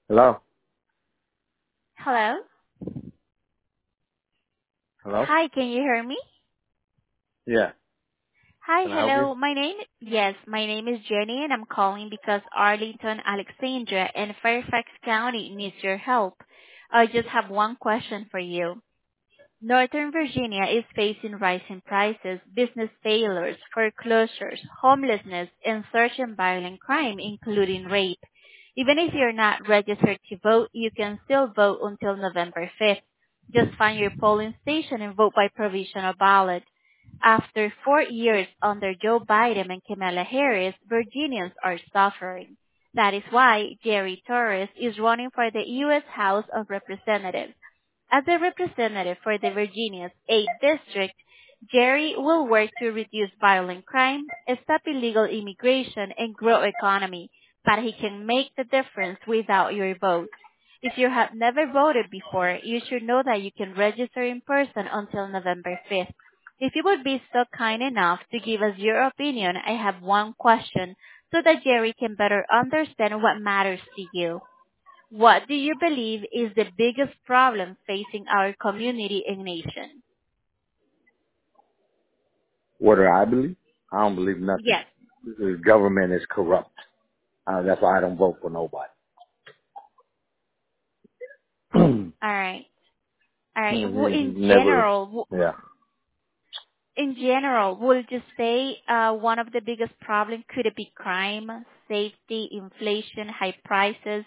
Hello? Hello? Hello? Hi, can you hear me? Yeah. Hi, Can I help you? hello. My name is Jenny and I'm calling because Arlington, Alexandria and Fairfax County needs your help. I just have one question for you. Northern Virginia is facing rising prices, business failures, foreclosures, homelessness, and surge in violent crime, including rape. Even if you're not registered to vote, you can still vote until November 5th. Just find your polling station and vote by provisional ballot. After 4 years under Joe Biden and Kamala Harris, Virginians are suffering. That is why Jerry Torres is running for the U.S. House of Representatives. As a representative for the Virginia's 8th District, Jerry will work to reduce violent crime, stop illegal immigration, and grow economy, but he can make the difference without your vote. If you have never voted before, you should know that you can register in person until November 5th. If you would be so kind enough to give us your opinion, I have one question so that Jerry can better understand what matters to you. What do you believe is the biggest problem facing our community and nation? What do I believe? I don't believe nothing. Yes. The government is corrupt. That's why I don't vote for nobody. All right. All right. Never, yeah. In general, would you say one of the biggest problems could it be crime, safety, inflation, high prices?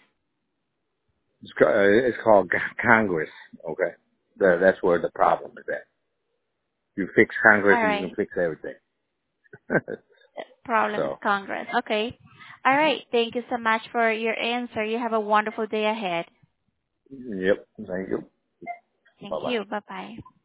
It's called Congress, okay? That's where the problem is at. You fix Congress All and you can right. fix everything. Problem is So, Congress. Okay. All right. Thank you so much for your answer. You have a wonderful day ahead. yep. Thank you. Thank Bye-bye. you. Bye bye.